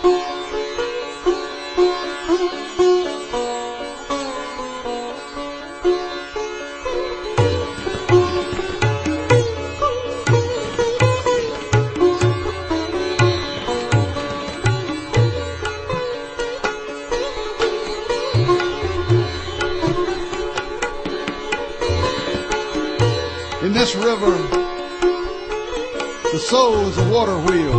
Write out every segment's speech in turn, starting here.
In this river, the soul is a water wheel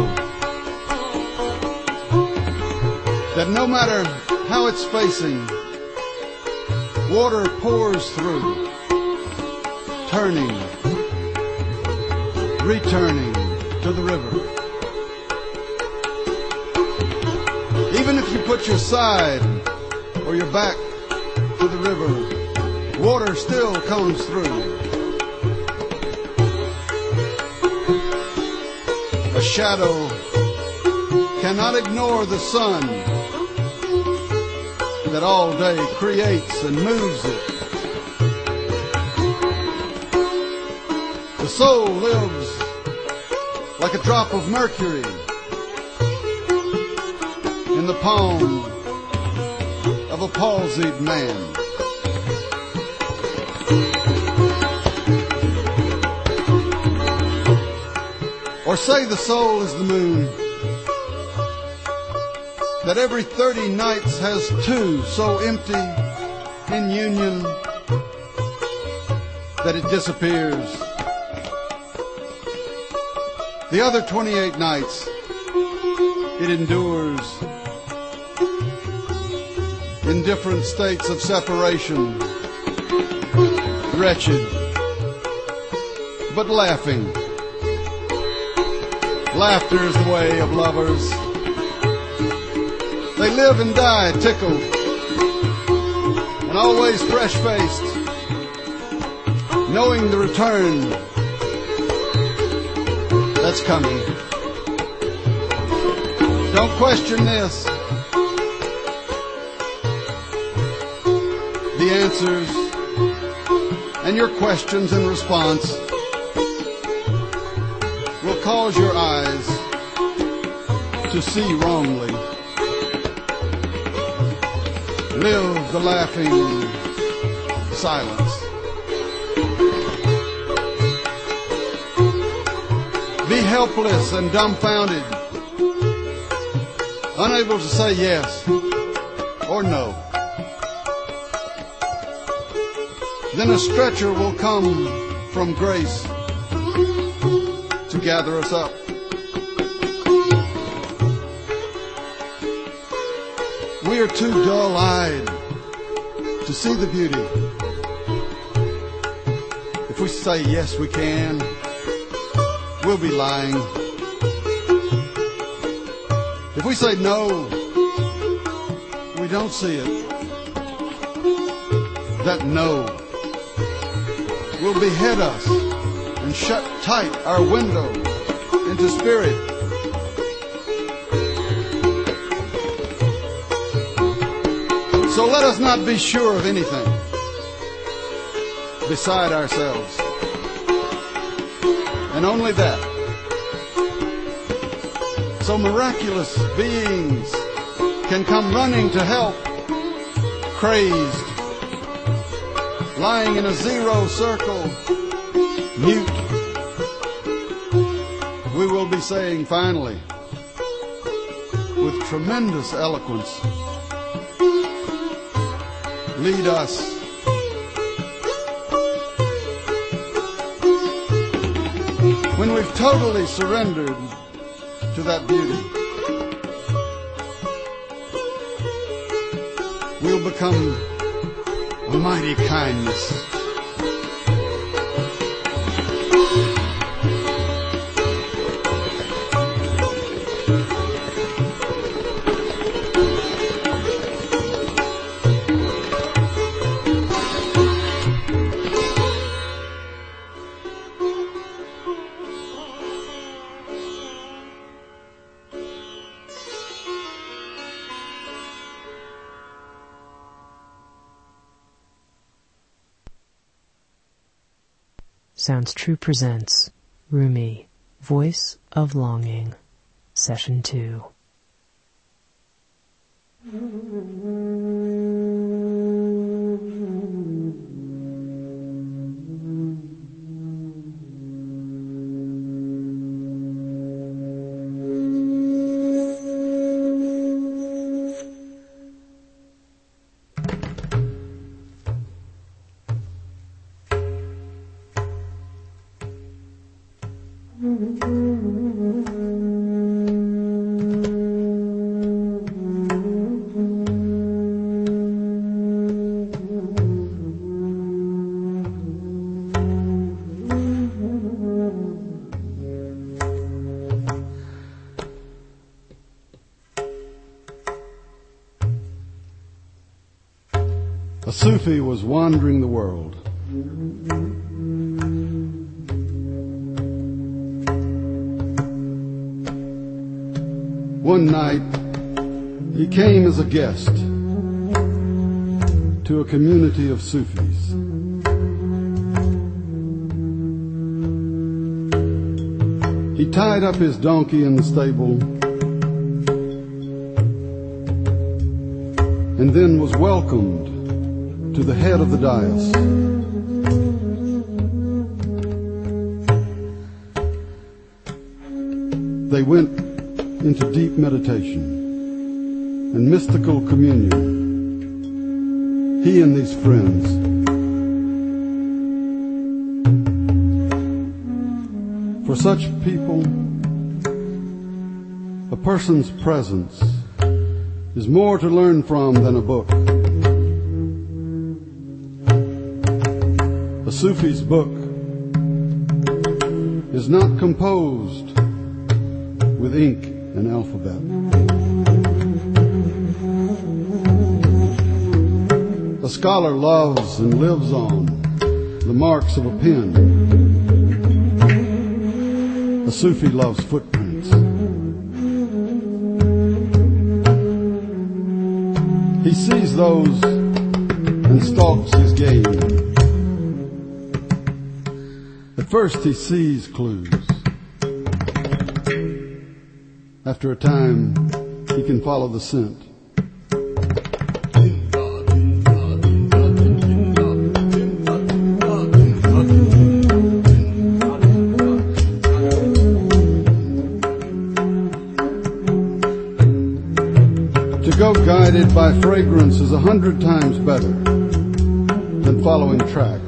that no matter how it's facing, water pours through, turning, returning to the river. Even if you put your side or your back to the river, water still comes through. A shadow cannot ignore the sun that all day creates and moves it. The soul lives like a drop of mercury in the palm of a palsied man. Or say the soul is the moon, that every 30 nights has two so empty in union that it disappears. The other 28 nights it endures in different states of separation, wretched but laughing. Laughter is the way of lovers. They live and die tickled and always fresh-faced, knowing the return that's coming. Don't question this. The answers and your questions in response will cause your eyes to see wrongly. Live the laughing silence. Be helpless and dumbfounded, unable to say yes or no. Then a stretcher will come from grace to gather us up. We are too dull-eyed to see the beauty. If we say yes we can, we'll be lying. If we say no, we don't see it. That no will behead us and shut tight our window into spirit. So let us not be sure of anything beside ourselves, and only that. So miraculous beings can come running to help, crazed, lying in a zero circle, mute. We will be saying finally, with tremendous eloquence, lead us. When we've totally surrendered to that beauty, we'll become a mighty kindness. Sounds True presents Rumi, Voice of Longing, Session 2. A Sufi was wandering the world. One night, he came as a guest to a community of Sufis. He tied up his donkey in the stable and then was welcomed to the head of the dais. They went into deep meditation and mystical communion, he and these friends. For such people, a person's presence is more to learn from than a book. A Sufi's book is not composed with ink and alphabet. A scholar loves and lives on the marks of a pen. A Sufi loves footprints. He sees those and stalks his game. At first he sees clues. After a time, he can follow the scent. To go guided by fragrance is 100 times better than following tracks.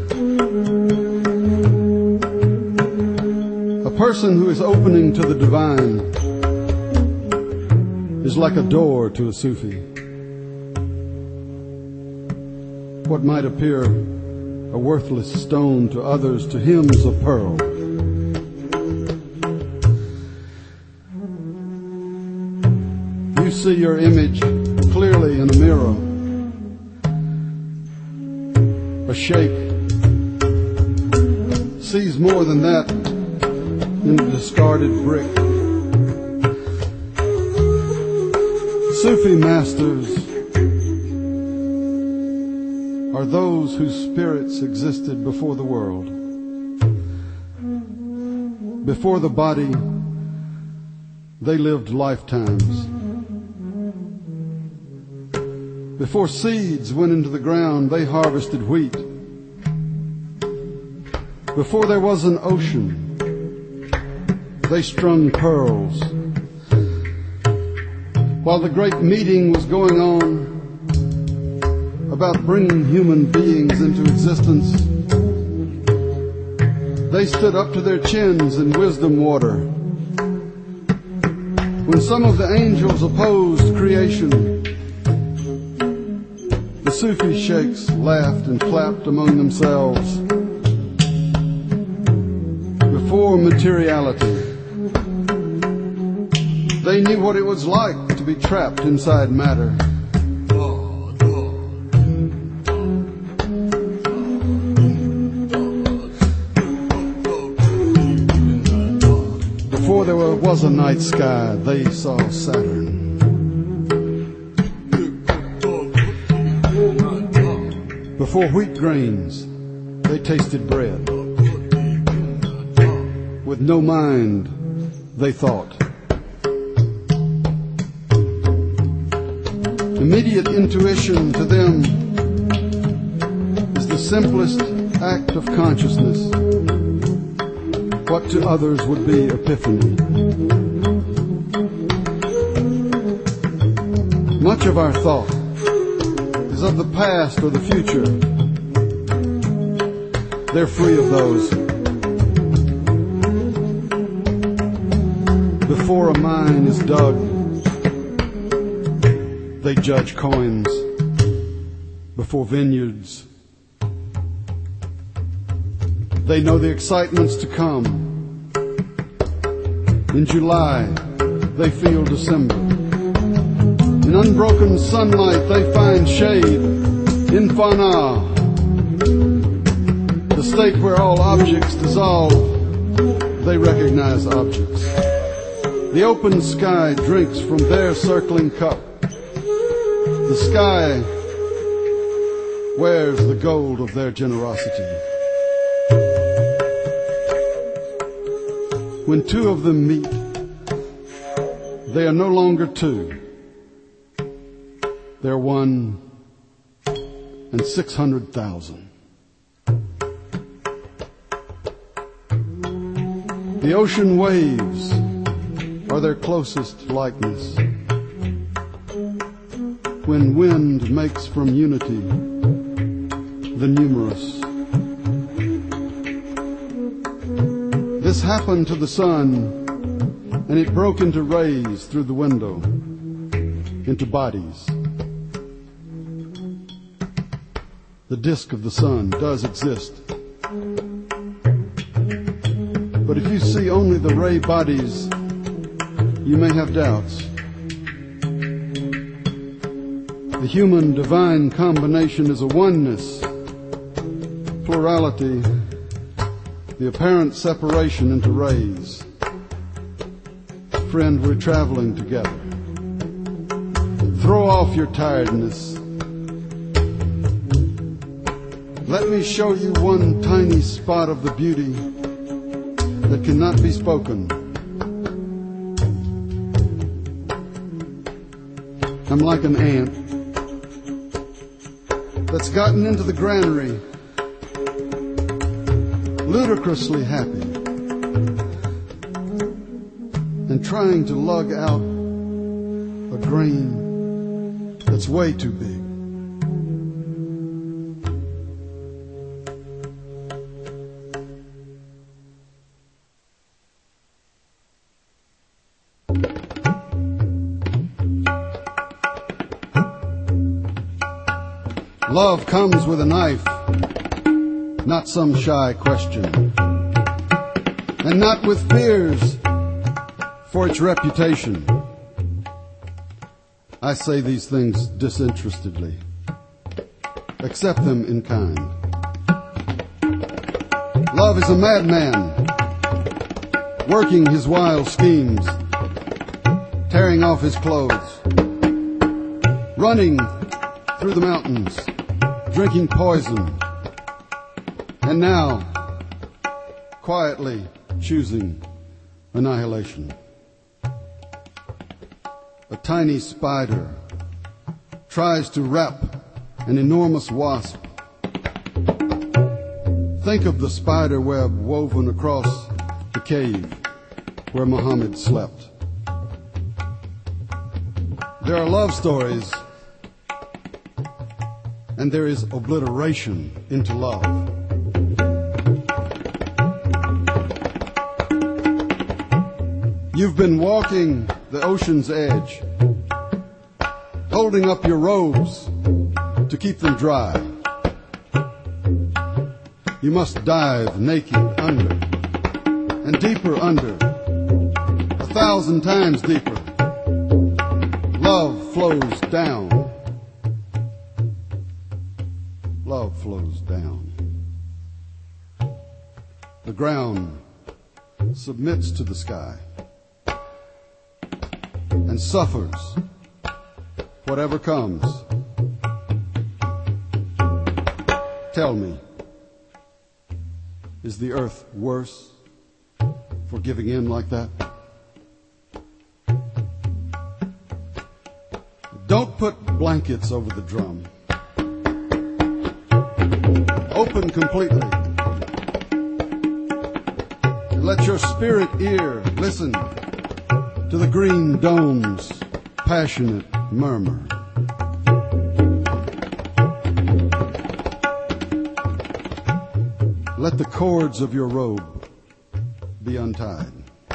A person who is opening to the divine is like a door to a Sufi. What might appear a worthless stone to others, to him is a pearl. You see your image clearly in a mirror. A sheikh sees more than that in a discarded brick. Sufi masters are those whose spirits existed before the world. Before the body, they lived lifetimes. Before seeds went into the ground, they harvested wheat. Before there was an ocean, they strung pearls. While the great meeting was going on about bringing human beings into existence, they stood up to their chins in wisdom water. When some of the angels opposed creation, the Sufi sheikhs laughed and clapped among themselves. Before materiality, they knew what it was like to be trapped inside matter. Before there was a night sky, they saw Saturn. Before wheat grains, they tasted bread. With no mind, they thought. Immediate intuition to them is the simplest act of consciousness. What to others would be epiphany. Much of our thought is of the past or the future. They're free of those. Before a mine is dug, they judge coins. Before vineyards, they know the excitements to come. In July, they feel December. In unbroken sunlight, they find shade. Infana, the state where all objects dissolve, they recognize objects. The open sky drinks from their circling cup. The sky wears the gold of their generosity. When two of them meet, they are no longer two. They're 1 in 600,000. The ocean waves are their closest likeness. When wind makes from unity the numerous. This happened to the sun, and it broke into rays through the window, into bodies. The disk of the sun does exist. But if you see only the ray bodies, you may have doubts. The human divine combination is a oneness, plurality, the apparent separation into rays. Friend, we're traveling together. Throw off your tiredness. Let me show you one tiny spot of the beauty that cannot be spoken. I'm like an ant that's gotten into the granary, ludicrously happy, and trying to lug out a grain that's way too big. Love comes with a knife, not some shy question, and not with fears for its reputation. I say these things disinterestedly. Accept them in kind. Love is a madman, working his wild schemes, tearing off his clothes, running through the mountains, drinking poison, and now quietly choosing annihilation. A tiny spider tries to wrap an enormous wasp. Think of the spider web woven across the cave where Muhammad slept. There are love stories, and there is obliteration into love. You've been walking the ocean's edge, holding up your robes to keep them dry. You must dive naked under, and deeper under, 1,000 times deeper. Love flows down. Love flows down. The ground submits to the sky and suffers whatever comes. Tell me, is the earth worse for giving in like that? Don't put blankets over the drum. Open completely. And let your spirit ear listen to the green dome's passionate murmur. Let the cords of your robe be untied.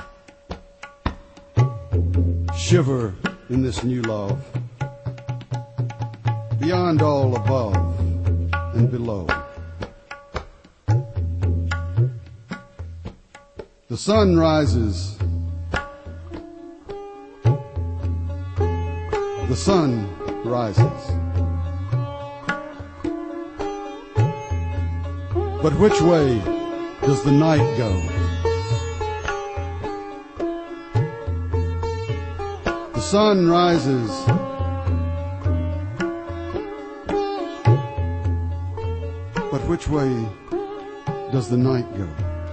Shiver in this new love, beyond all above and below. The sun rises. The sun rises. But which way does the night go? The sun rises, but which way does the night go?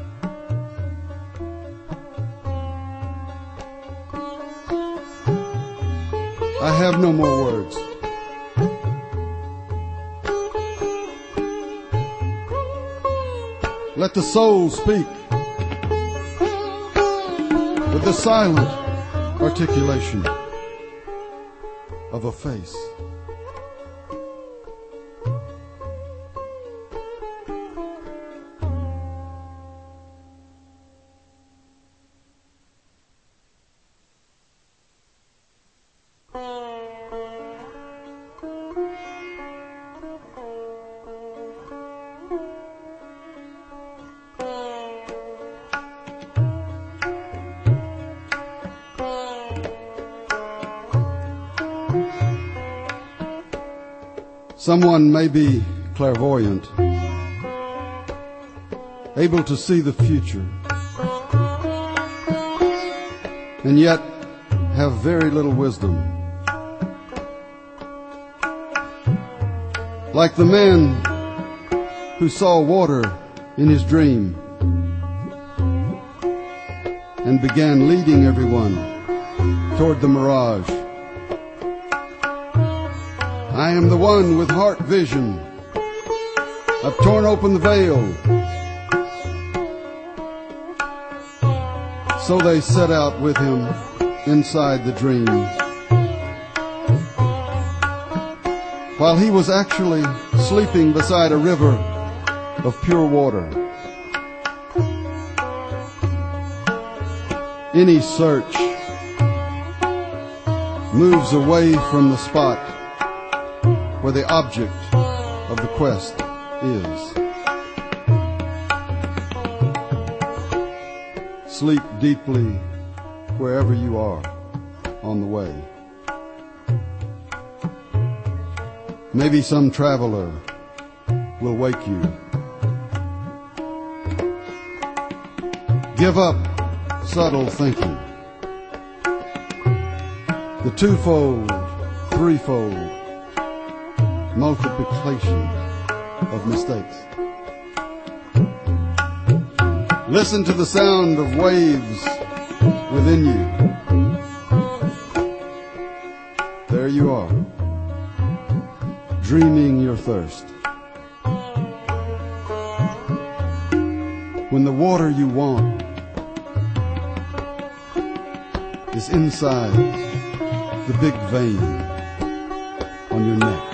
I have no more words. Let the soul speak with the silent articulation of a face. Someone may be clairvoyant, able to see the future, and yet have very little wisdom. Like the man who saw water in his dream and began leading everyone toward the mirage. I am the one with heart vision. I've torn open the veil. So they set out with him inside the dream, while he was actually sleeping beside a river of pure water. Any search moves away from the spot where the object of the quest is. Sleep deeply wherever you are on the way. Maybe some traveler will wake you. Give up subtle thinking. The twofold, threefold multiplication of mistakes. Listen to the sound of waves within you. There you are, dreaming your thirst. When the water you want is inside the big vein on your neck.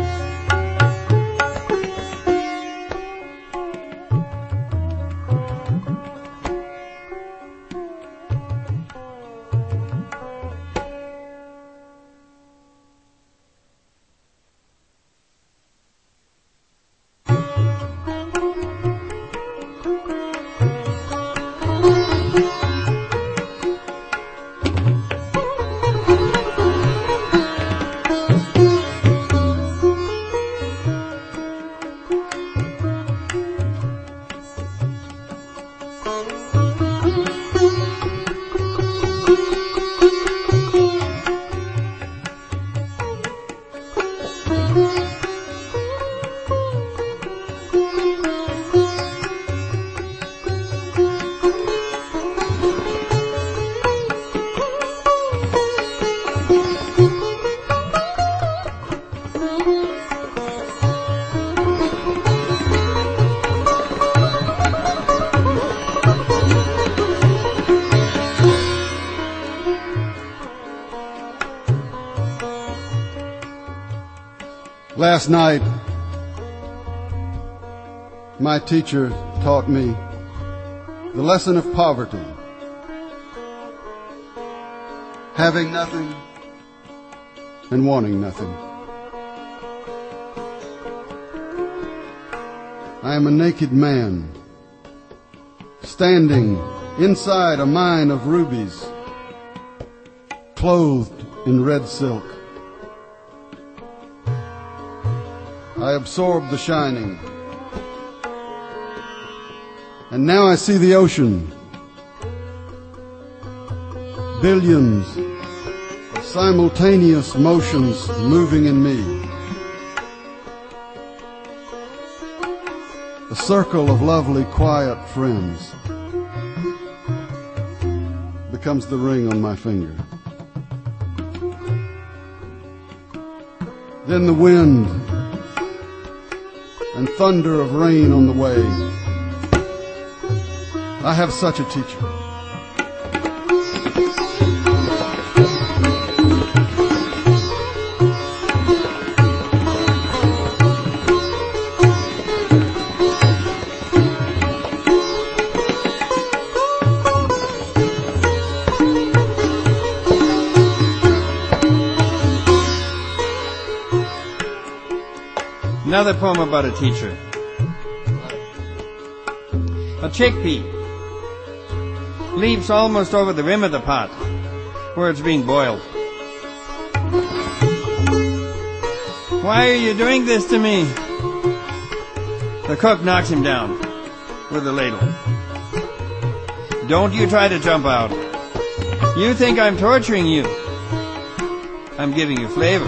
Last night, my teacher taught me the lesson of poverty. Having nothing and wanting nothing. I am a naked man, standing inside a mine of rubies, clothed in red silk. I absorb the shining, And now I see the ocean. Billions of simultaneous motions moving in me. A circle of lovely, quiet friends becomes the ring on my finger. Then the wind and thunder of rain on the way. I have such a teacher. Another poem about a teacher. A chickpea leaps almost over the rim of the pot where it's being boiled. Why are you doing this to me? The cook knocks him down with a ladle. Don't you try to jump out. You think I'm torturing you. I'm giving you flavor.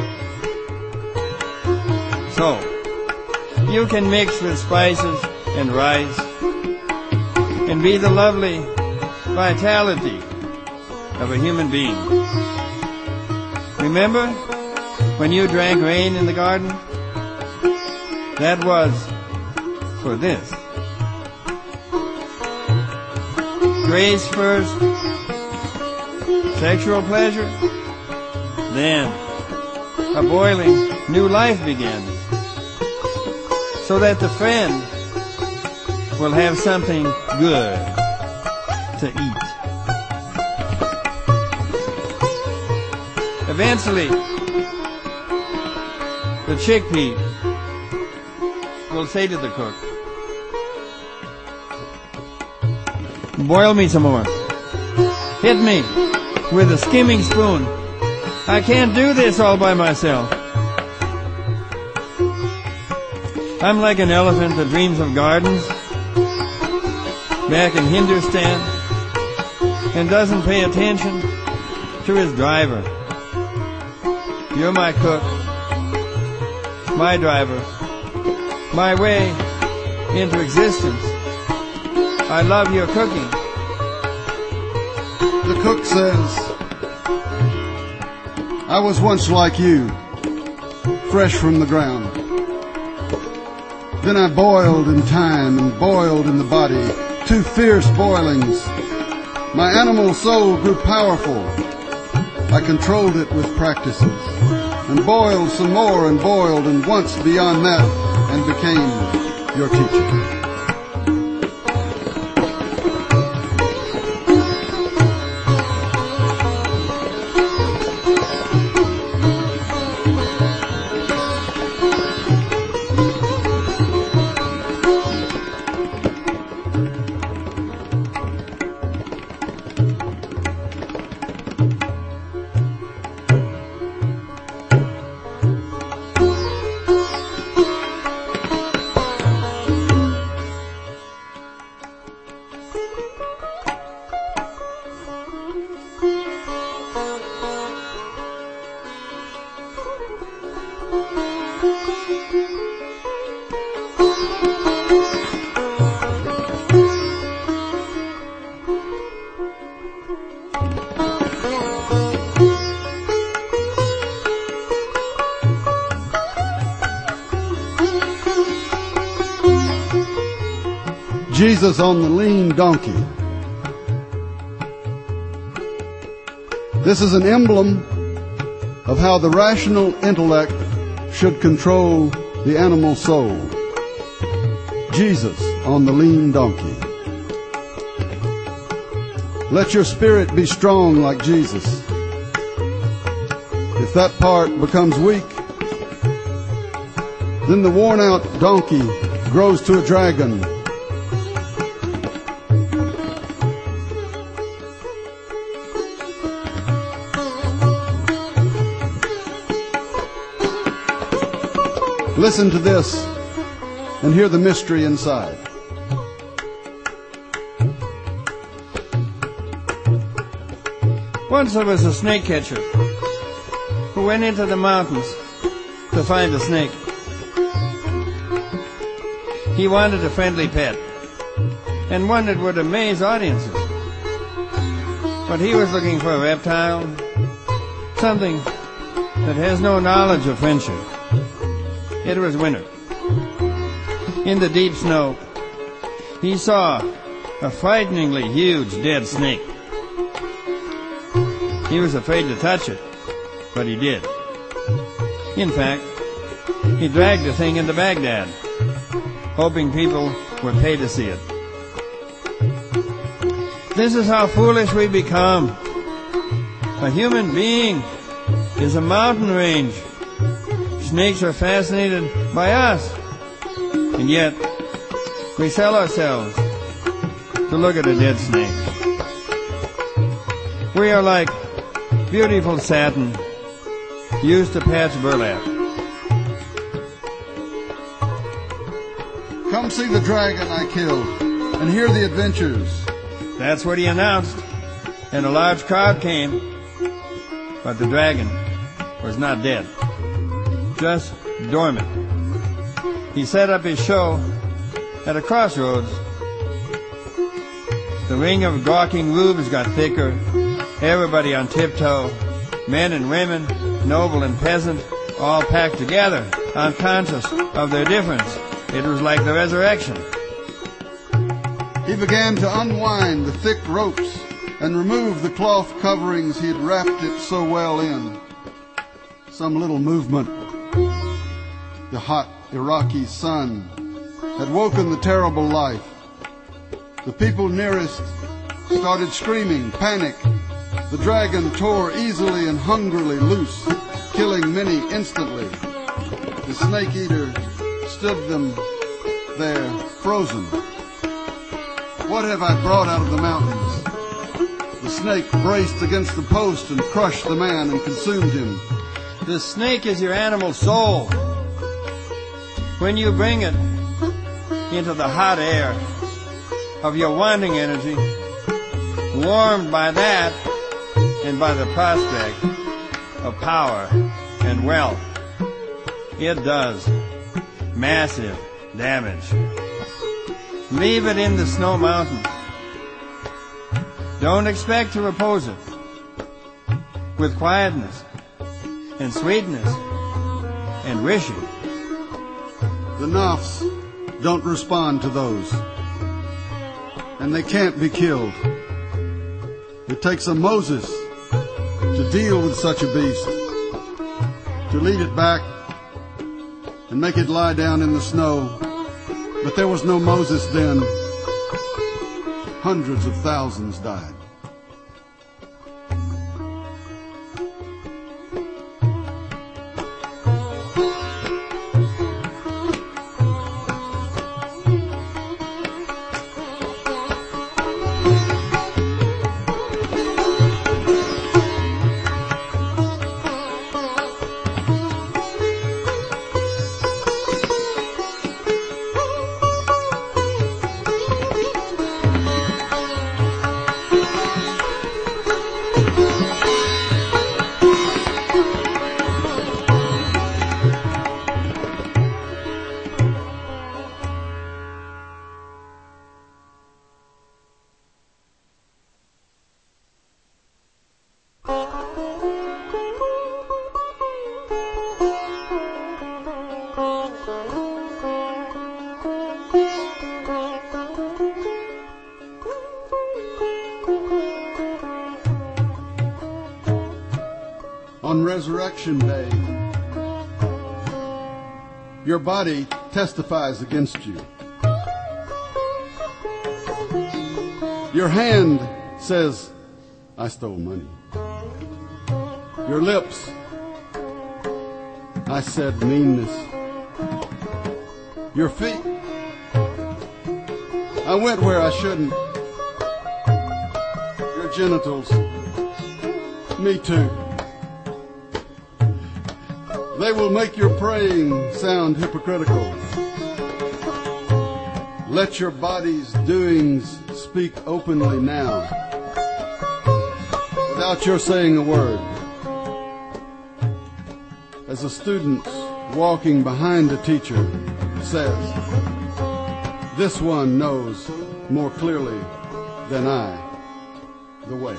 So, you can mix with spices and rice and be the lovely vitality of a human being. Remember when you drank rain in the garden? That was for this. Grace first, sexual pleasure, then a boiling new life begins, so that the friend will have something good to eat. Eventually, the chickpea will say to the cook, boil me some more. Hit me with a skimming spoon. I can't do this all by myself. I'm like an elephant that dreams of gardens back in Hindustan and doesn't pay attention to his driver. You're my cook, my driver, my way into existence. I love your cooking. The cook says, I was once like you, fresh from the ground. Then I boiled in time and boiled in the body, 2 fierce boilings. My animal soul grew powerful. I controlled it with practices, and boiled some more and boiled, and once beyond that, and became your teacher. Jesus on the lean donkey. This is an emblem of how the rational intellect should control the animal soul. Jesus on the lean donkey. Let your spirit be strong like Jesus. If that part becomes weak, then the worn-out donkey grows to a dragon. Listen to this and hear the mystery inside. Once there was a snake catcher who went into the mountains to find a snake. He wanted a friendly pet and one that would amaze audiences. But he was looking for a reptile, something that has no knowledge of friendship. It was winter. In the deep snow, he saw a frighteningly huge dead snake. He was afraid to touch it, but he did. In fact, he dragged the thing into Baghdad, hoping people would pay to see it. This is how foolish we become. A human being is a mountain range. Snakes are fascinated by us, and yet we sell ourselves to look at a dead snake. We are like beautiful satin used to patch burlap. Come see the dragon I killed and hear the adventures. That's what he announced, and a large crowd came. But the dragon was not dead, just dormant. He set up his show at a crossroads. The ring of gawking rubes got thicker, everybody on tiptoe, men and women, noble and peasant, all packed together, unconscious of their difference. It was like the resurrection. He began to unwind the thick ropes and remove the cloth coverings he had wrapped it so well in. Some little movement. The hot Iraqi sun had woken the terrible life. The people nearest started screaming, panic. The dragon tore easily and hungrily loose, killing many instantly. The snake eater stood them there, frozen. What have I brought out of the mountains? The snake braced against the post and crushed the man and consumed him. The snake is your animal soul. When you bring it into the hot air of your wanting energy, warmed by that and by the prospect of power and wealth, it does massive damage. Leave it in the snow mountains. Don't expect to repose it. With quietness and sweetness and wishing. The Nafs don't respond to those. And they can't be killed. It takes a Moses to deal with such a beast, to lead it back and make it lie down in the snow. But there was no Moses then. Hundreds of thousands died. On Resurrection Day, your body testifies against you. Your hand says, I stole money. Your lips, I said meanness. Your feet, I went where I shouldn't. Your genitals, me too. They will make your praying sound hypocritical. Let your body's doings speak openly now. without your saying a word. As a student walking behind a teacher says, this one knows more clearly than I the way.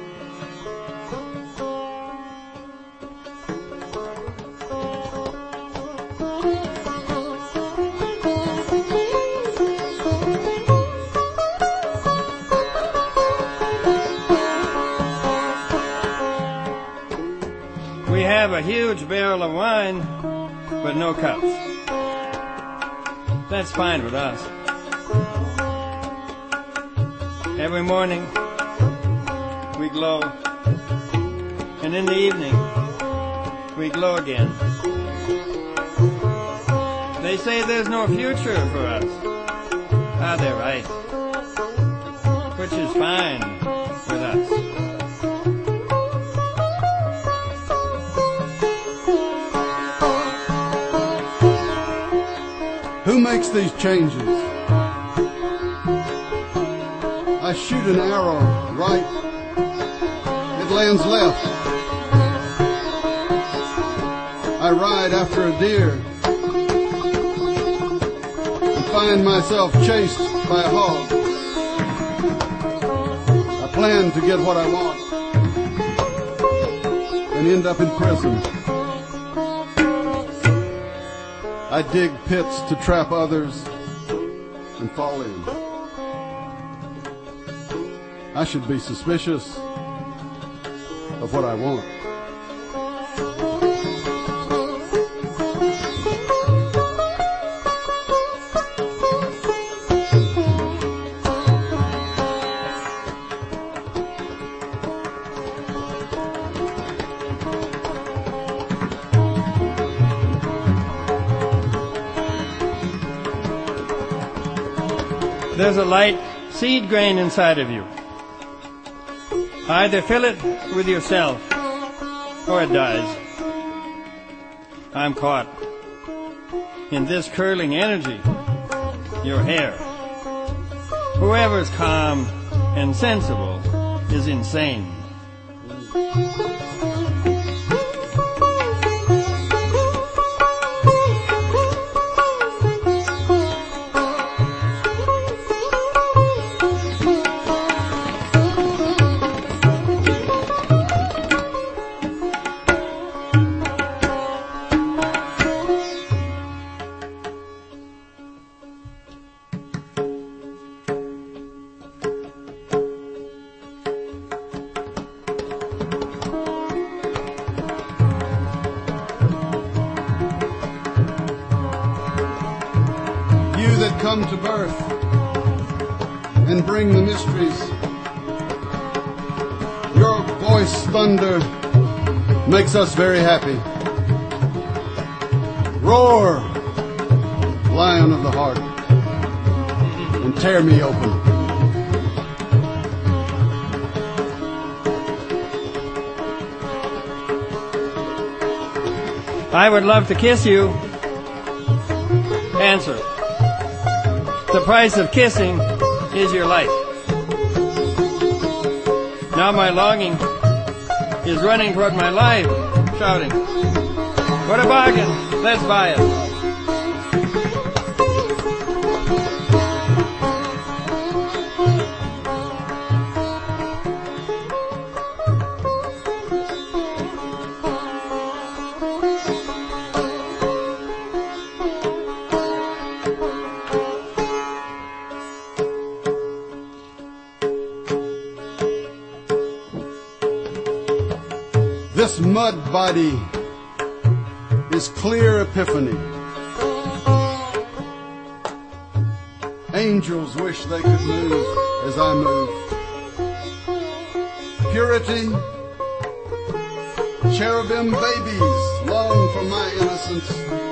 We have a huge barrel of wine, but no cups. That's fine with us. Every morning, we glow, and in the evening, we glow again. They say there's no future for us. Ah, they're right. Which is fine with us. Who makes these changes? I shoot an arrow right. It lands left. I ride after a deer and find myself chased by a hog. I plan to get what I want and end up in prison. I dig pits to trap others and fall in. I should be suspicious of what I want. There's a light seed grain inside of you. Either fill it with yourself, or it dies. I'm caught in this curling energy, your hair. Whoever's calm and sensible is insane. That come to birth and bring the mysteries. Your voice thunder makes us very happy. Roar, lion of the heart, and tear me open. I would love to kiss you. Answer. The price of kissing is your life. Now my longing is running toward my life, shouting, what a bargain, let's buy it. This mud body is clear epiphany. Angels wish they could move as I move. Purity, cherubim babies long for my innocence.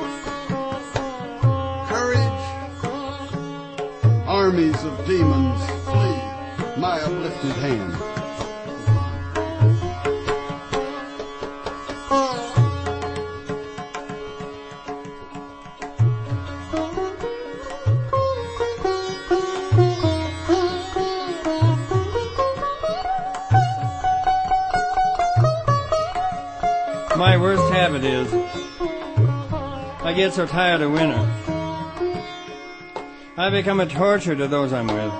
Courage, armies of demons flee my uplifted hand. My worst habit is I get so tired of winter. I become a torture to those I'm with.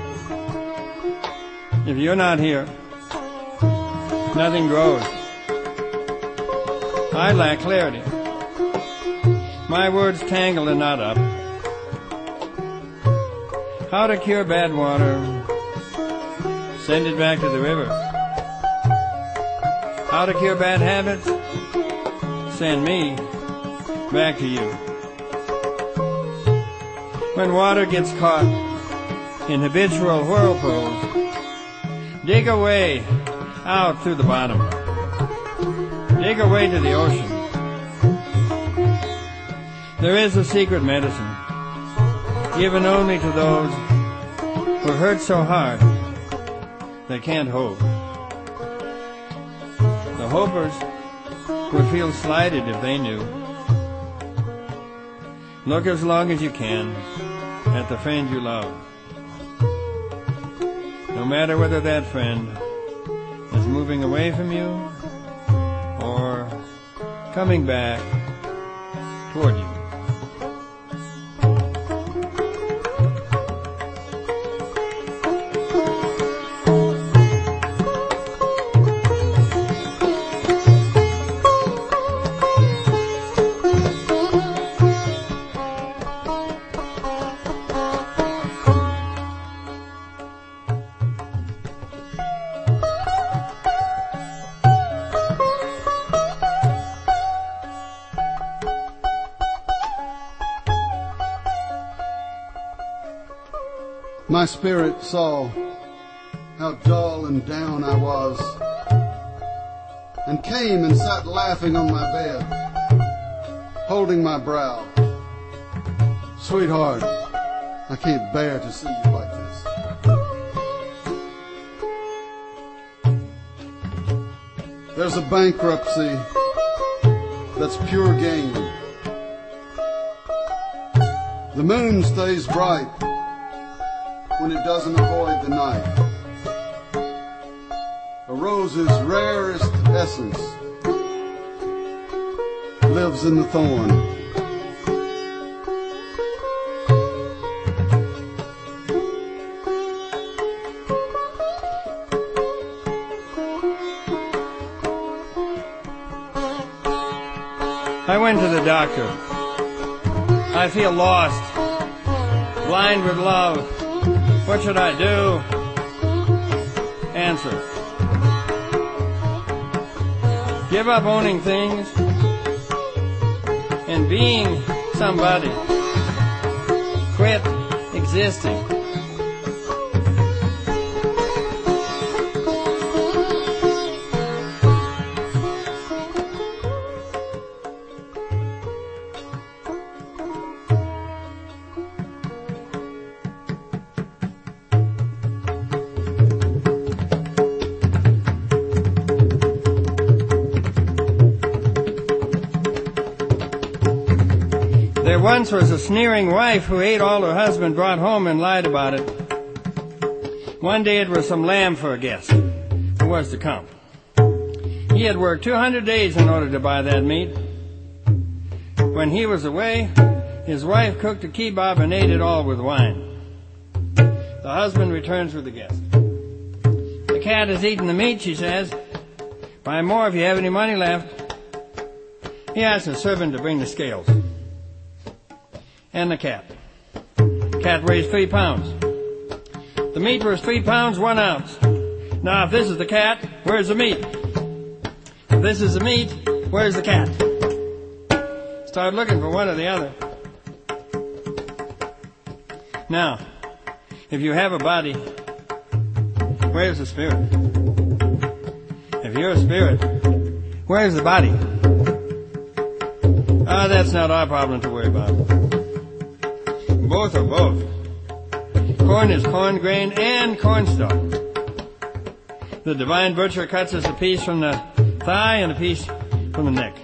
If you're not here, nothing grows. I lack clarity. My words tangle and knot up. How to cure bad water? Send it back to the river. How to cure bad habits? Send me back to you. When water gets caught in habitual whirlpools, dig away out through the bottom. Dig away to the ocean. There is a secret medicine given only to those who hurt so hard they can't hope. The hopers would feel slighted if they knew. Look as long as you can at the friend you love. No matter whether that friend is moving away from you or coming back toward you. My spirit saw how dull and down I was, and came and sat laughing on my bed, holding my brow. Sweetheart, I can't bear to see you like this. There's a bankruptcy that's pure gain. The moon stays bright when it doesn't avoid the night. A rose's rarest essence lives in the thorn. I went to the doctor. I feel lost, blind with love. What should I do? Answer. Give up owning things and being somebody. Quit existing. There once was a sneering wife who ate all her husband brought home and lied about it. One day it was some lamb for a guest who was to come. He had worked 200 days in order to buy that meat. When he was away, his wife cooked a kebab and ate it all with wine. The husband returns with the guest. The cat has eaten the meat, she says. Buy more if you have any money left. He asks the servant to bring the scales. And the cat. Cat weighs 3 pounds. The meat was 3 pounds, 1 ounce. Now, if this is the cat, where's the meat? If this is the meat, where's the cat? Start looking for one or the other. Now, if you have a body, where's the spirit? If you're a spirit, where's the body? That's not our problem to worry about. Both are both. Corn is corn grain and cornstalk. The divine butcher cuts us a piece from the thigh and a piece from the neck.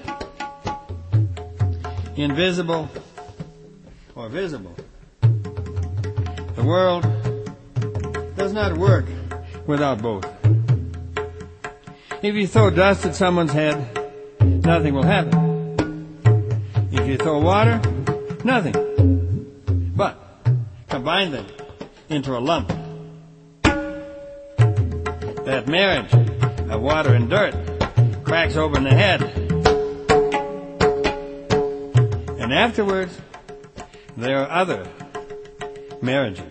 Invisible or visible. The world does not work without both. If you throw dust at someone's head, nothing will happen. If you throw water, nothing. But combine them into a lump. That marriage of water and dirt cracks open the head. And afterwards, there are other marriages.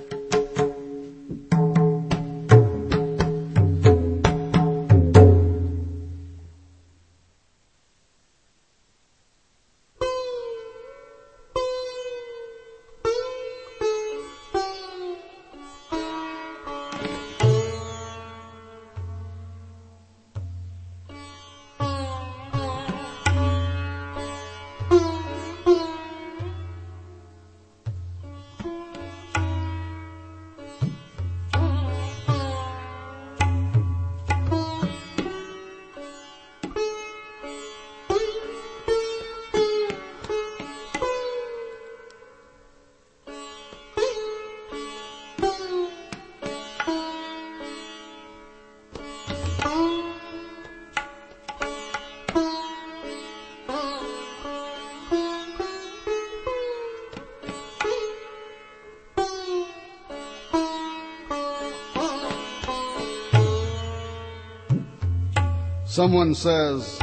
Someone says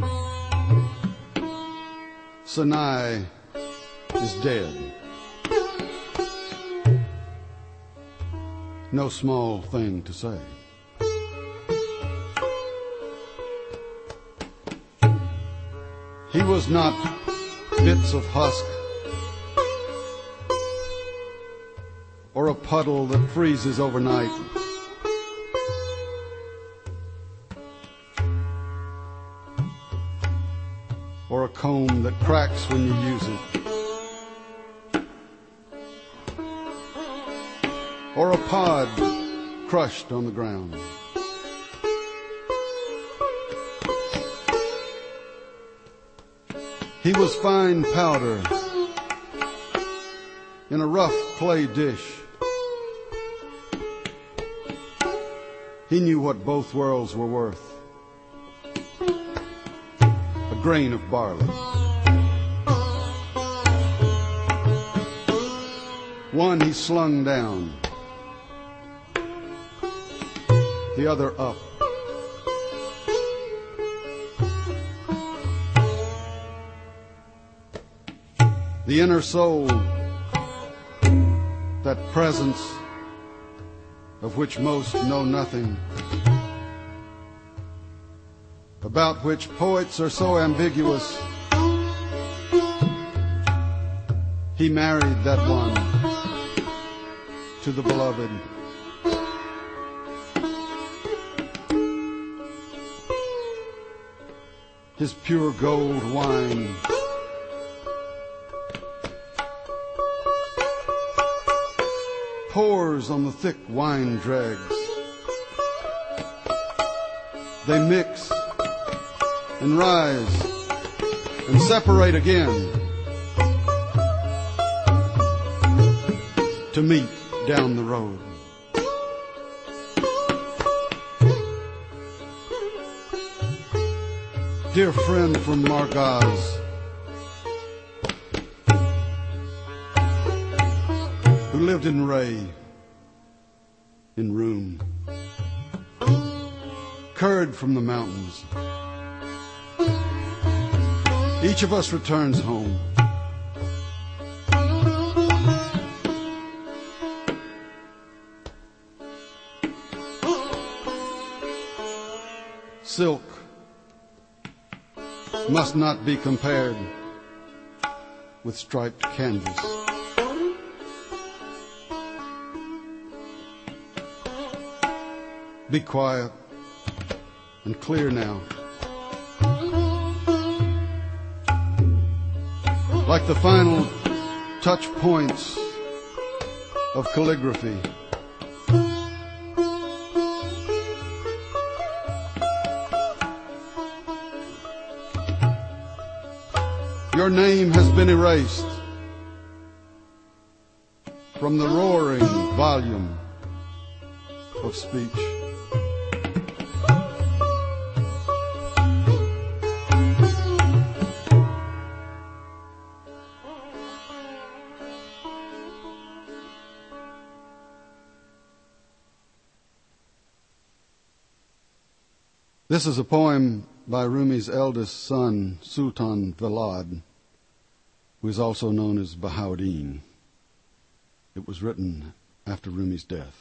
Sinai is dead. No small thing to say. He was not bits of husk or a puddle that freezes overnight. Or a comb that cracks when you use it. Or a pod crushed on the ground. He was fine powder in a rough clay dish. He knew what both worlds were worth. Grain of barley. One he slung down, the other up. The inner soul, that presence of which most know nothing, about which poets are so ambiguous. He married that one to the beloved. His pure gold wine pours on the thick wine dregs. They mix and rise and separate again to meet down the road. Dear friend from Margaz, who lived in Ray, in Room, curd from the mountains. Each of us returns home. Silk must not be compared with striped canvas. Be quiet and clear now. Like the final touch points of calligraphy. Your name has been erased from the roaring volume of speech. This is a poem by Rumi's eldest son, Sultan Velad, who is also known as Bahauddin. It was written after Rumi's death.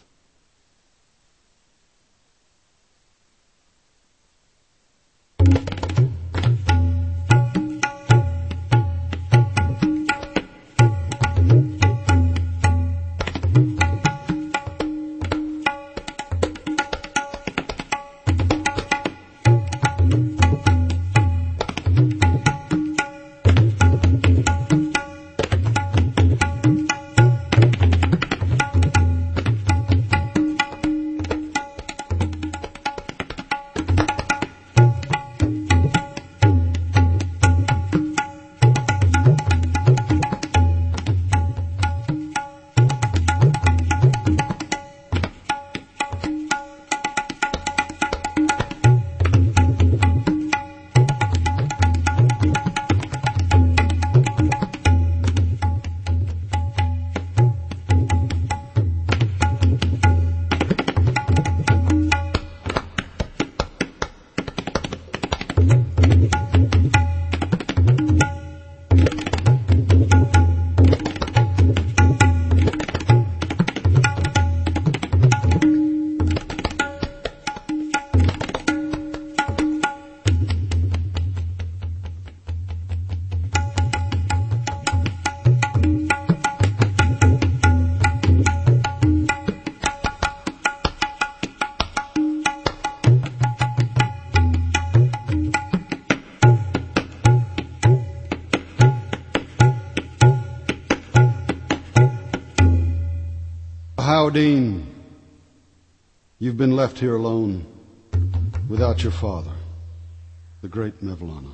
Bahauddin, you've been left here alone without your father, the great Mevlana.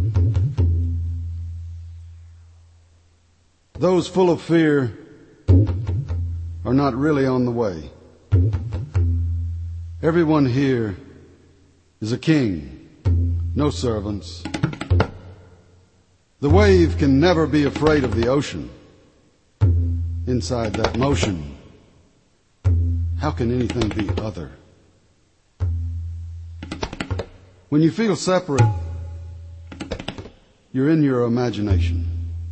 Those full of fear are not really on the way. Everyone here is a king, no servants. The wave can never be afraid of the ocean. Inside that motion, how can anything be other? When you feel separate, you're in your imagination.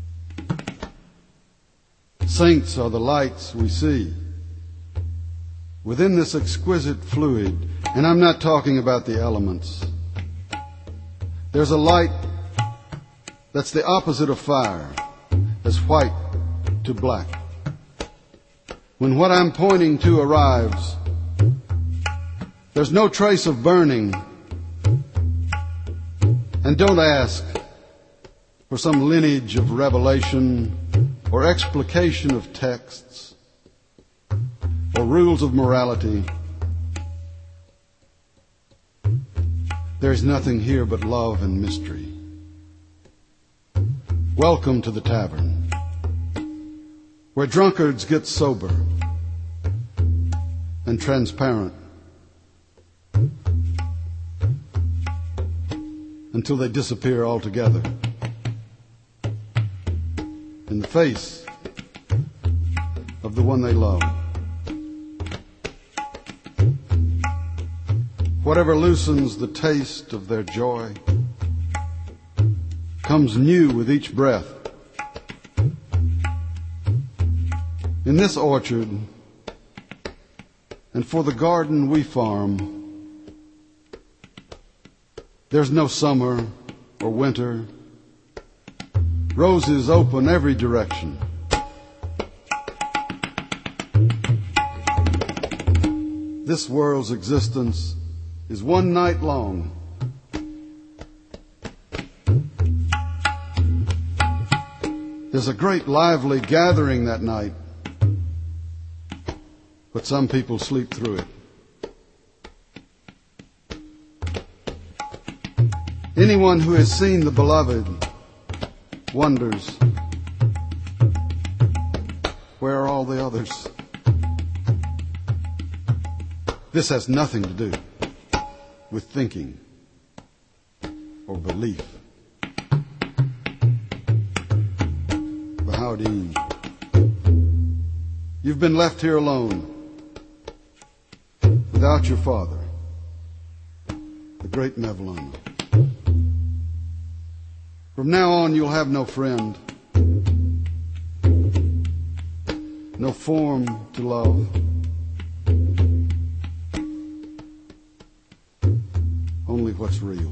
Saints are the lights we see within this exquisite fluid, and I'm not talking about the elements. There's a light that's the opposite of fire, as white to black. When what I'm pointing to arrives, there's no trace of burning. And don't ask for some lineage of revelation or explication of texts or rules of morality. There's nothing here but love and mystery. Welcome to the tavern, where drunkards get sober and transparent until they disappear altogether in the face of the one they love. Whatever loosens the taste of their joy comes new with each breath. In this orchard, and for the garden we farm, there's no summer or winter. Roses open every direction. This world's existence is one night long. There's a great lively gathering that night, but some people sleep through it. Anyone who has seen the beloved wonders, where are all the others? This has nothing to do with thinking or belief. Bahauddin, you've been left here alone without your father, the the great Mevlana. From now on, you'll have no friend, no form to love, only what's real.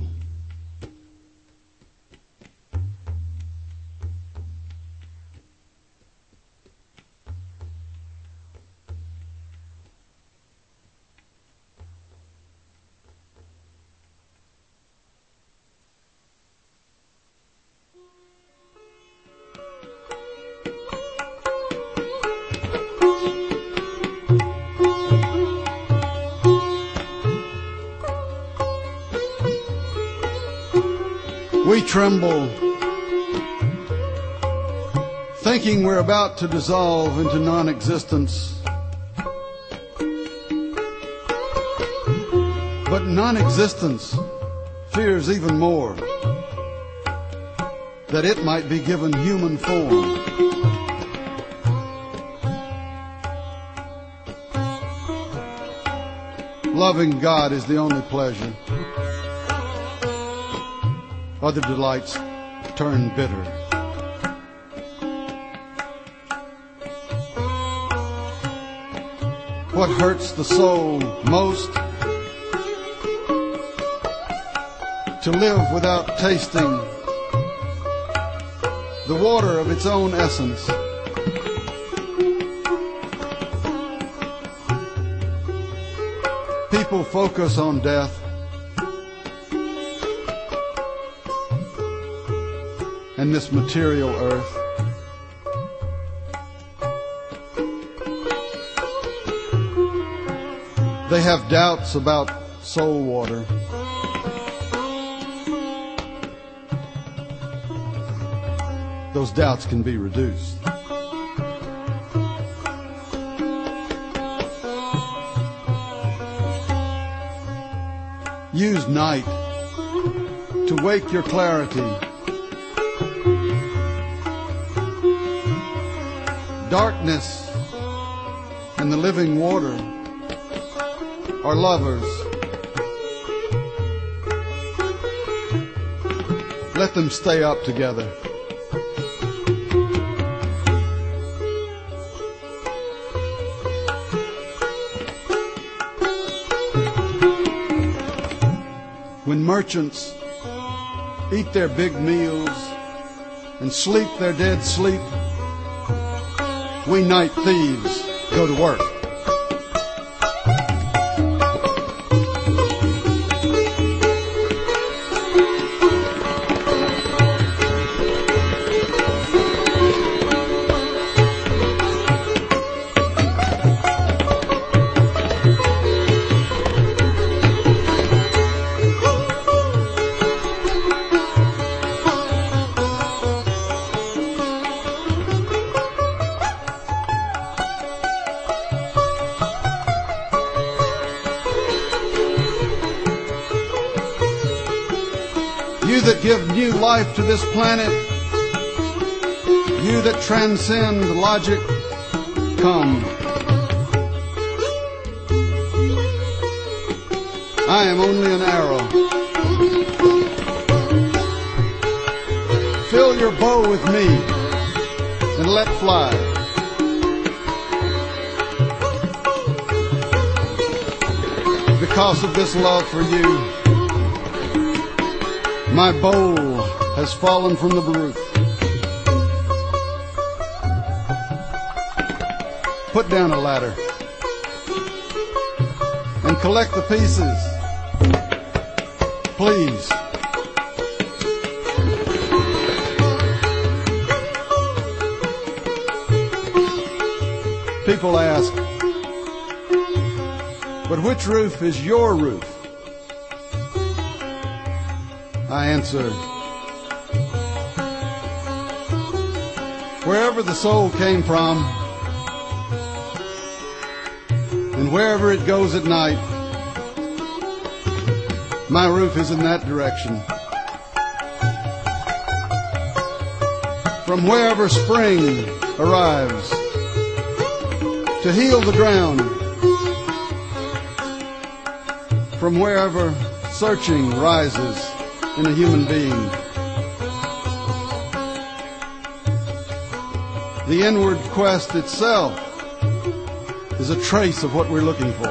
We tremble, thinking we're about to dissolve into non-existence. But non-existence fears even more that it might be given human form. Loving God is the only pleasure. Other delights turn bitter. What hurts the soul most? To live without tasting the water of its own essence. People focus on death and this material earth. They have doubts about soul water. Those doubts can be reduced. Use night to wake your clarity. Darkness and the living water are lovers. Let them stay up together. When merchants eat their big meals and sleep their dead sleep, we night thieves go to work. You that give new life to this planet, you that transcend logic, come. I am only an arrow. Fill your bow with me and let fly. Because of this love for you, my bow has fallen from the roof. Put down a ladder and collect the pieces, please. People ask, but which roof is your roof? I answer, wherever the soul came from and wherever it goes at night, my roof is in that direction. From wherever spring arrives to heal the ground, from wherever searching rises in a human being. The inward quest itself is a trace of what we're looking for.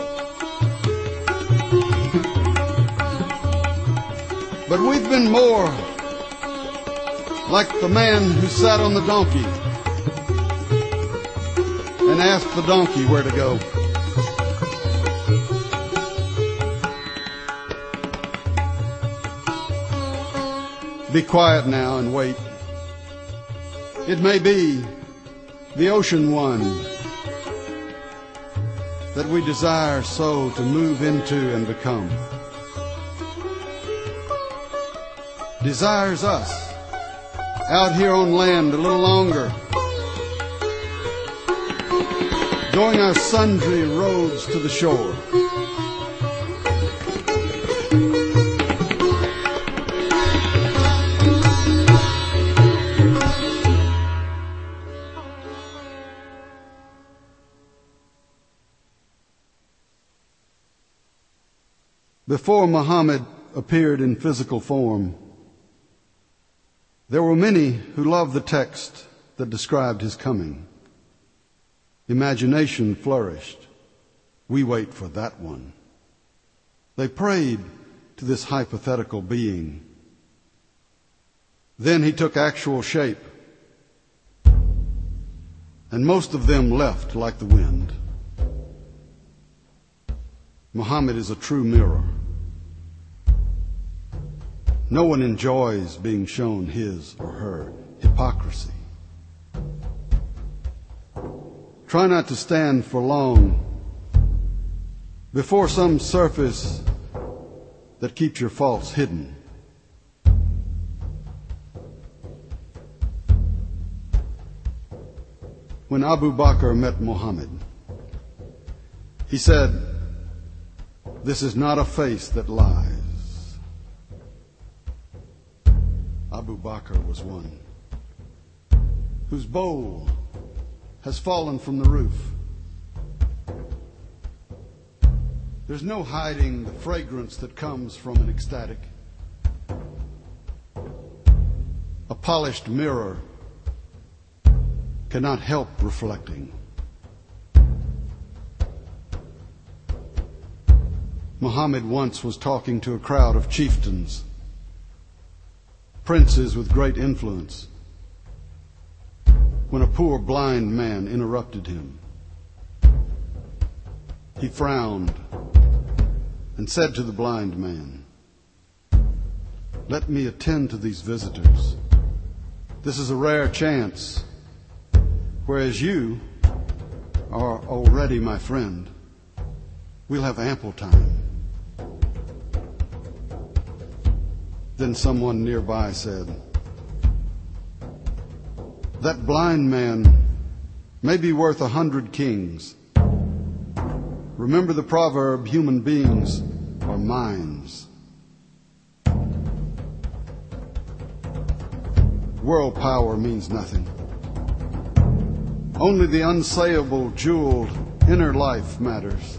But we've been more like the man who sat on the donkey and asked the donkey where to go. Be quiet now and wait. It may be the ocean one that we desire so to move into and become. Desires us out here on land a little longer, going our sundry roads to the shore. Before Muhammad appeared in physical form, there were many who loved the text that described his coming. Imagination flourished. We wait for that one. They prayed to this hypothetical being. Then he took actual shape, and most of them left like the wind. Muhammad is a true mirror. No one enjoys being shown his or her hypocrisy. Try not to stand for long before some surface that keeps your faults hidden. When Abu Bakr met Muhammad, he said, "This is not a face that lies." Abu Bakr was one whose bowl has fallen from the roof. There's no hiding the fragrance that comes from an ecstatic. A polished mirror cannot help reflecting. Muhammad once was talking to a crowd of chieftains, princes with great influence, when a poor blind man interrupted him. He frowned and said to the blind man, "Let me attend to these visitors. This is a rare chance, whereas you are already my friend. We'll have ample time." Then someone nearby said, "That blind man may be worth 100 kings. Remember the proverb, human beings are minds." World power means nothing. Only the unsayable, jeweled inner life matters.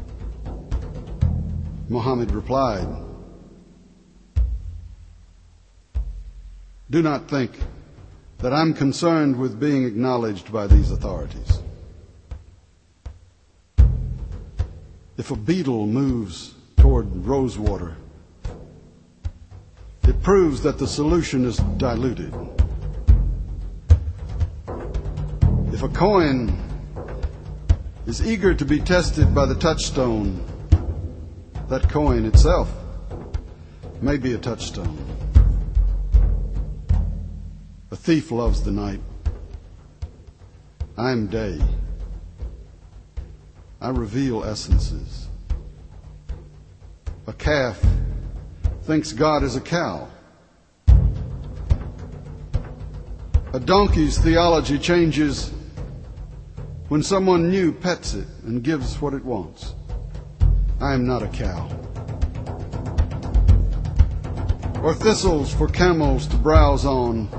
Muhammad replied, "Do not think that I'm concerned with being acknowledged by these authorities. If a beetle moves toward rosewater, it proves that the solution is diluted. If a coin is eager to be tested by the touchstone, that coin itself may be a touchstone. A thief loves the night. I am day. I reveal essences. A calf thinks God is a cow. A donkey's theology changes when someone new pets it and gives what it wants. I am not a cow. Or thistles for camels to browse on.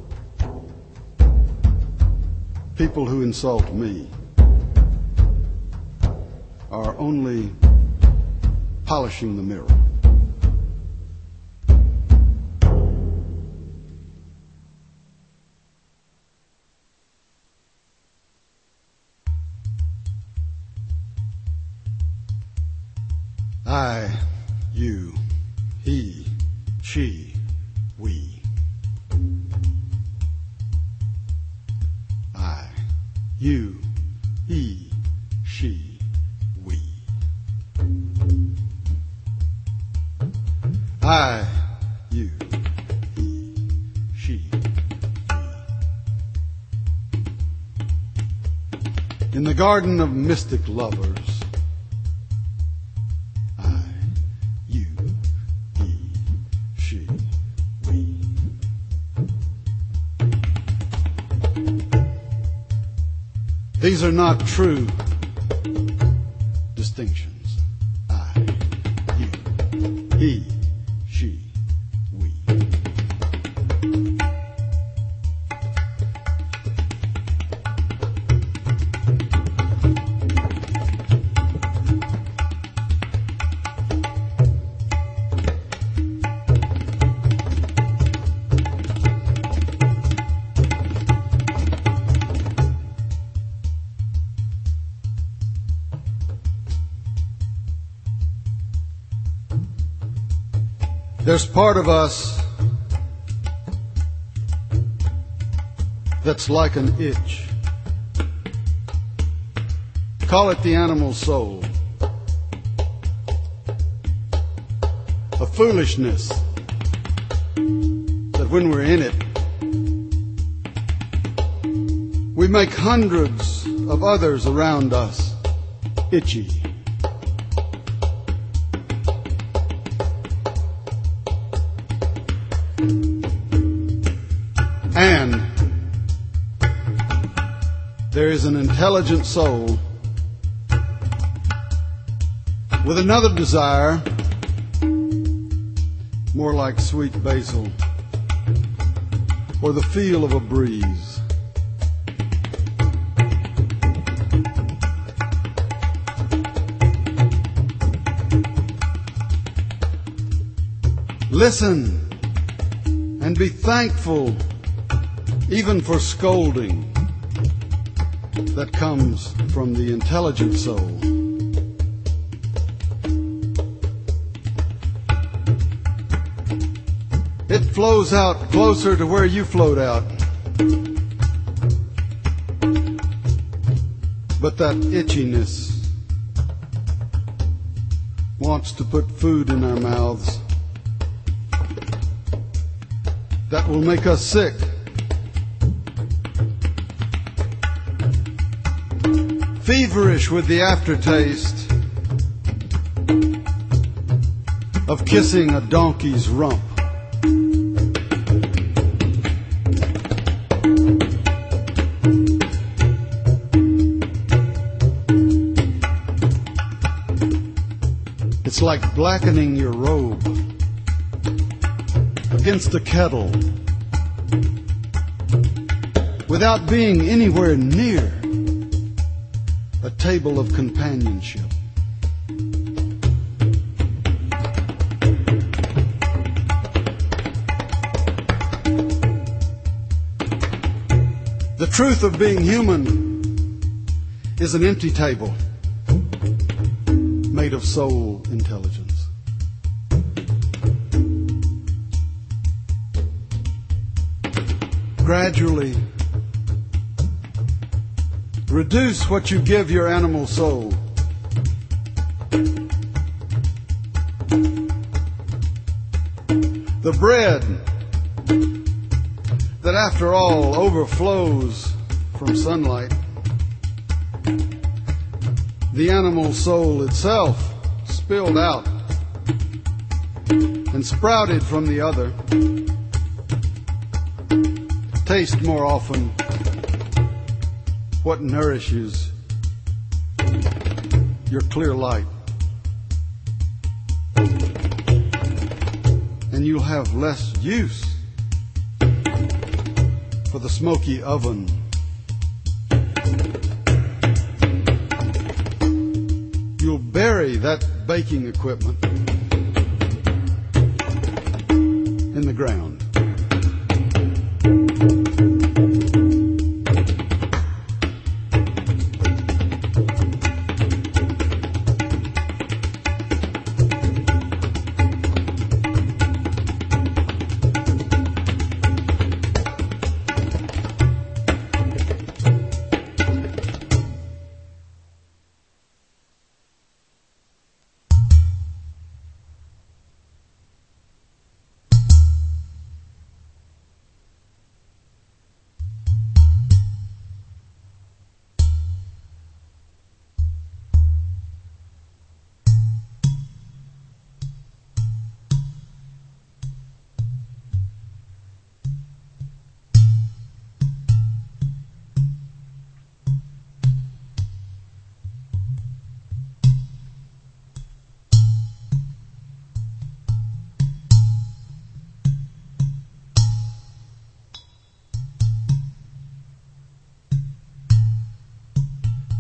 People who insult me are only polishing the mirror. I, you, he, she, we. I, you, he, she, we. I, you, he, she, we. In the garden of mystic lovers, I, you, he, she, we. These are not true distinctions. I, you, he, she, we. There's part of us that's like an itch. Call it the animal soul. A foolishness that when we're in it, we make hundreds of others around us itchy. And there is an intelligent soul with another desire, more like sweet basil or the feel of a breeze. Listen and be thankful even for scolding that comes from the intelligent soul. It flows out closer to where you float out. But that itchiness wants to put food in our mouths that will make us sick. Feverish with the aftertaste of kissing a donkey's rump. It's like blackening your robe against a kettle without being anywhere near a table of companionship. The truth of being human is an empty table made of soul intelligence. Gradually reduce what you give your animal soul. The bread that after all overflows from sunlight. The animal soul itself spilled out and sprouted from the other. Taste more often what nourishes your clear light. And you'll have less use for the smoky oven. You'll bury that baking equipment in the ground.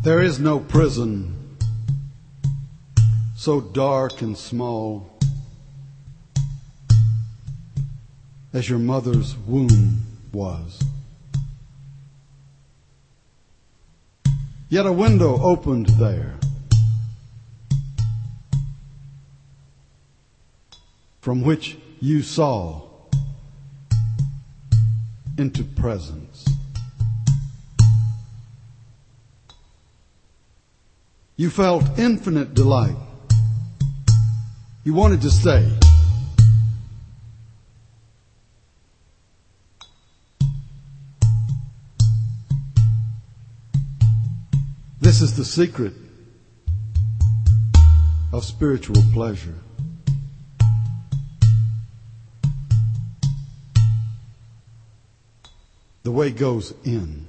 There is no prison so dark and small as your mother's womb was. Yet a window opened there from which you saw into presence. You felt infinite delight. You wanted to stay. This is the secret of spiritual pleasure. The way goes in.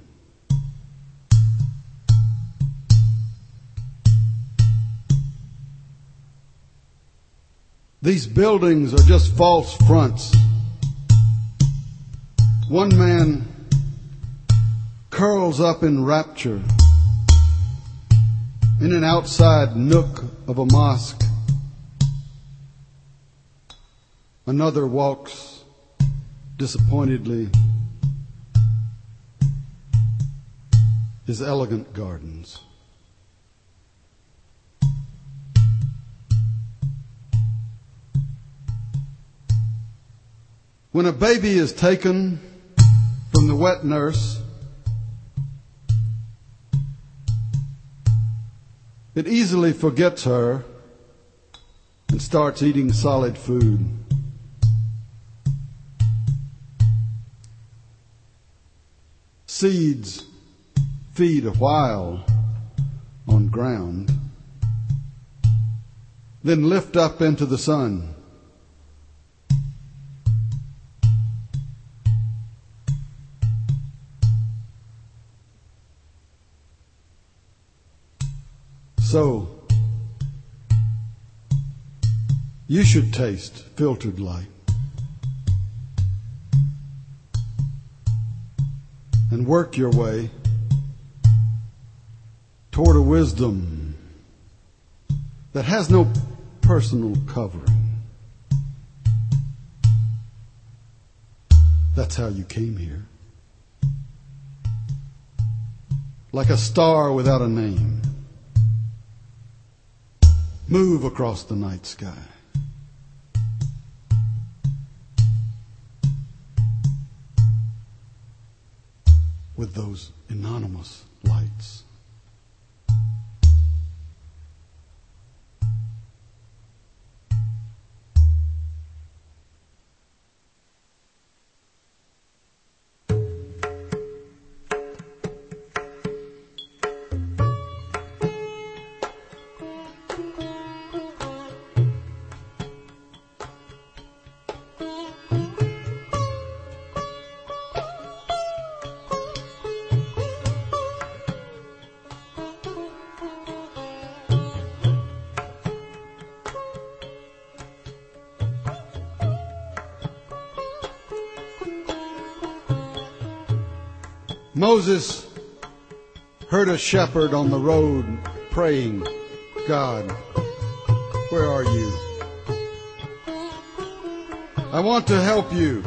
These buildings are just false fronts. One man curls up in rapture in an outside nook of a mosque. Another walks disappointedly his elegant gardens. When a baby is taken from the wet nurse, it easily forgets her and starts eating solid food. Seeds feed a while on ground, then lift up into the sun. So, you should taste filtered light and work your way toward a wisdom that has no personal covering. That's how you came here. Like a star without a name. Move across the night sky. With those anonymous lights. Moses heard a shepherd on the road praying, God, where are you? I want to help you.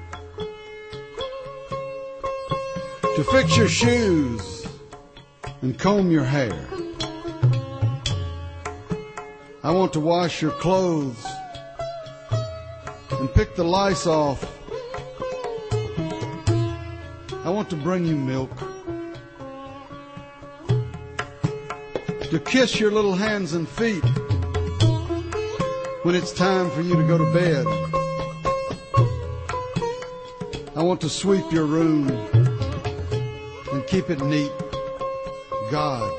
To fix your shoes and comb your hair. I want to wash your clothes and pick the lice off. I want to bring you milk, to kiss your little hands and feet when it's time for you to go to bed. I want to sweep your room and keep it neat. God,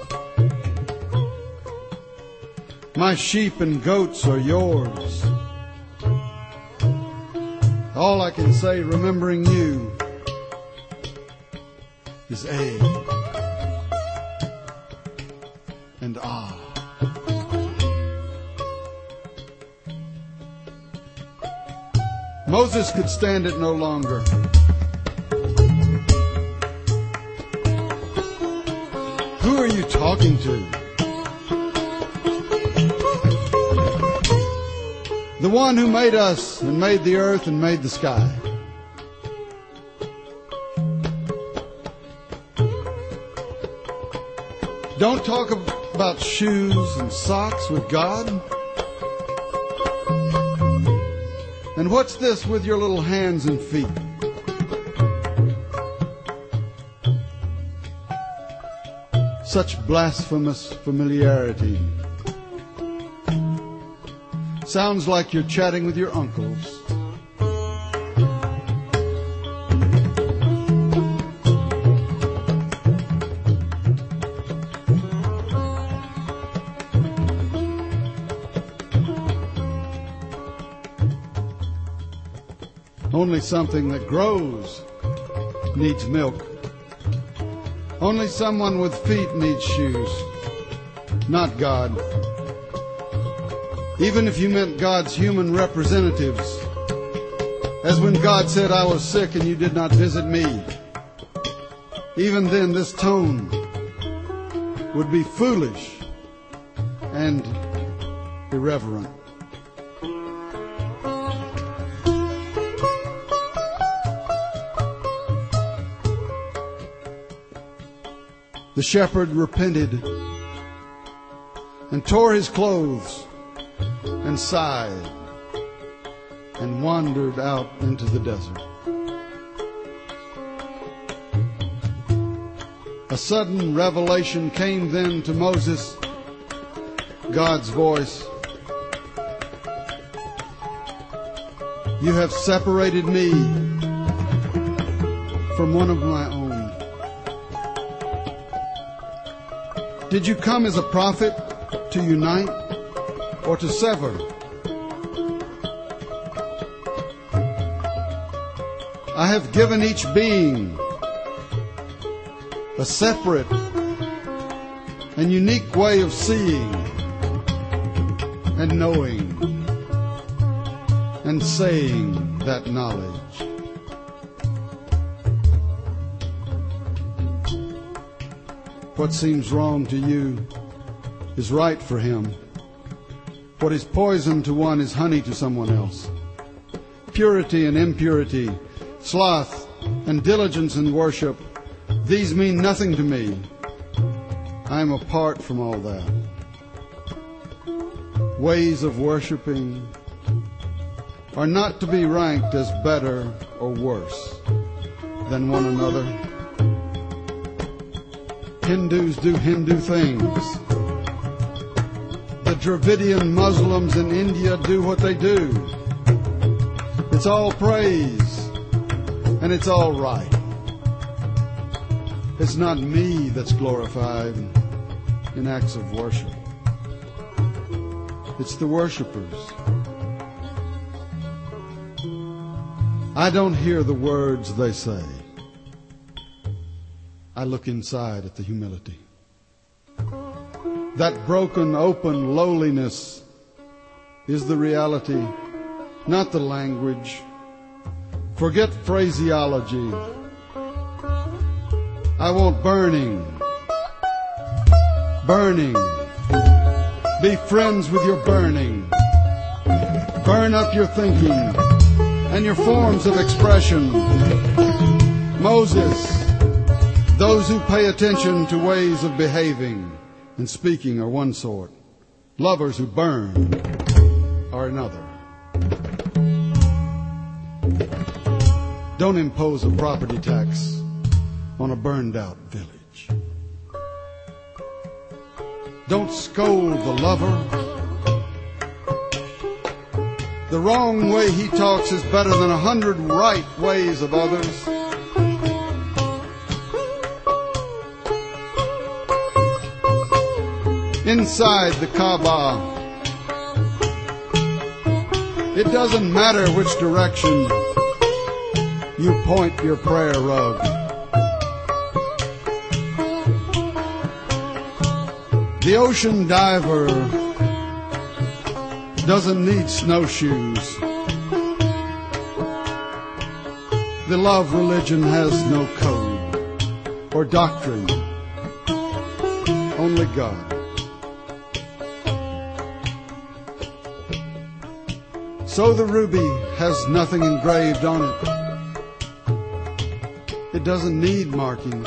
my sheep and goats are yours. All I can say, remembering you, is A and Ah. Moses could stand it no longer. Who are you talking to? The one who made us and made the earth and made the sky. Don't talk about shoes and socks with God. And what's this with your little hands and feet? Such blasphemous familiarity. Sounds like you're chatting with your uncles. Only something that grows needs milk. Only someone with feet needs shoes, not God. Even if you meant God's human representatives, as when God said, I was sick and you did not visit me, even then this tone would be foolish and irreverent. The shepherd repented and tore his clothes and sighed and wandered out into the desert. A sudden revelation came then to Moses, God's voice. You have separated me from one of my own. Did you come as a prophet to unite or to sever? I have given each being a separate and unique way of seeing and knowing and saying that knowledge. What seems wrong to you is right for him. What is poison to one is honey to someone else. Purity and impurity, sloth and diligence in worship, these mean nothing to me. I am apart from all that. Ways of worshiping are not to be ranked as better or worse than one another. Hindus do Hindu things. The Dravidian Muslims in India do what they do. It's all praise, and it's all right. It's not me that's glorified in acts of worship. It's the worshipers. I don't hear the words they say. I look inside at the humility. That broken, open lowliness is the reality, not the language. Forget phraseology. I want burning. Burning. Be friends with your burning. Burn up your thinking and your forms of expression. Moses, those who pay attention to ways of behaving and speaking are one sort. Lovers who burn are another. Don't impose a property tax on a burned out village. Don't scold the lover. The wrong way he talks is better than 100 right ways of others. Inside the Kaaba, it doesn't matter which direction you point your prayer rug. The ocean diver doesn't need snowshoes. The love religion has no code or doctrine. only God. So the ruby has nothing engraved on it. It doesn't need markings.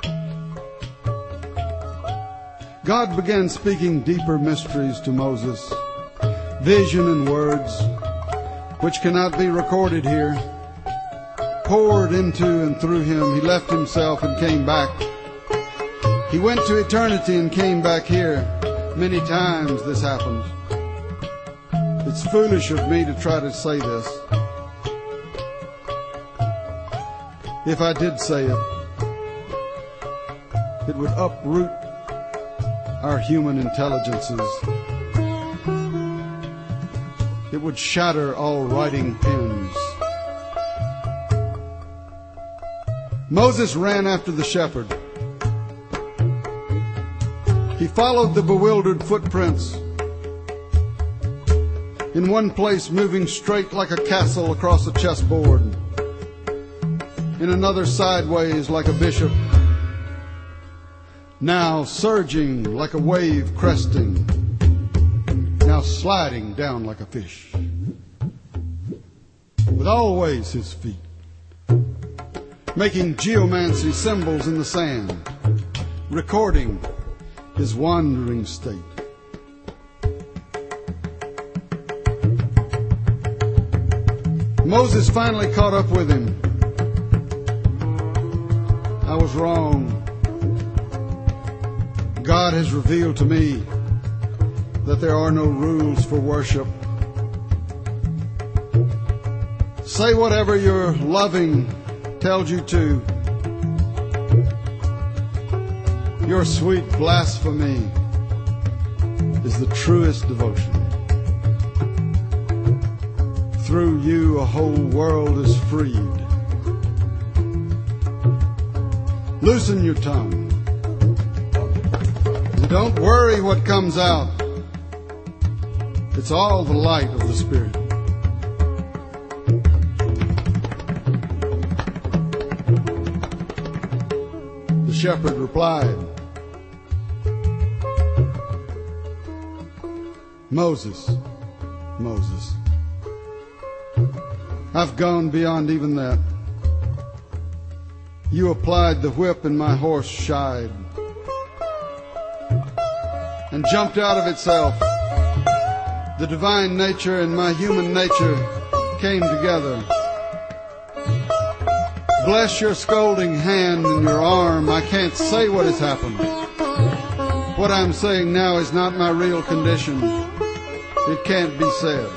God began speaking deeper mysteries to Moses, vision and words, which cannot be recorded here, poured into and through him. He left himself and came back. He went to eternity and came back here. Many times this happened. It's foolish of me to try to say this. If I did say it, it would uproot our human intelligences. It would shatter all writing pens. Moses ran after the shepherd. He followed the bewildered footprints. In one place, moving straight like a castle across a chessboard. In another, sideways like a bishop. Now surging like a wave cresting. Now sliding down like a fish. With always his feet. Making geomancy symbols in the sand. Recording his wandering state. Moses finally caught up with him. I was wrong. God has revealed to me that there are no rules for worship. Say whatever your loving tells you to. Your sweet blasphemy is the truest devotion. Through you a whole world is freed. Loosen your tongue. And don't worry what comes out. It's all the light of the Spirit. The shepherd replied, Moses, Moses, I've gone beyond even that. You applied the whip and my horse shied and jumped out of itself. The divine nature and my human nature came together. Bless your scolding hand and your arm. I can't say what has happened. What I'm saying now is not my real condition. It can't be said.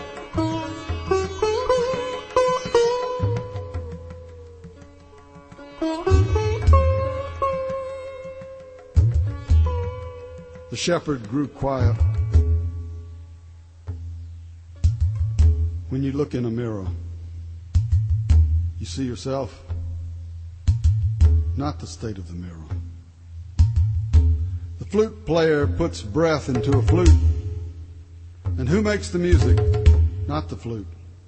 The shepherd grew quiet. When you look in a mirror, you see yourself, not the state of the mirror. The flute player puts breath into a flute. And who makes the music? Not the flute.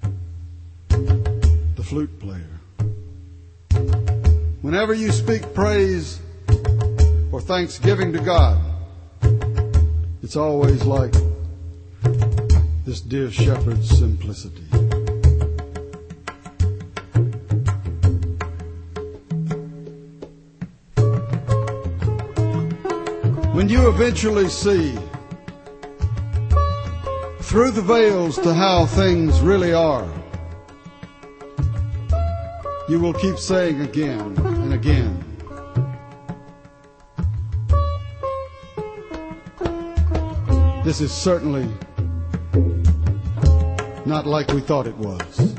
The flute player. Whenever you speak praise or thanksgiving to God, it's always like this dear shepherd's simplicity. When you eventually see through the veils to how things really are, you will keep saying again and again, this is certainly not like we thought it was.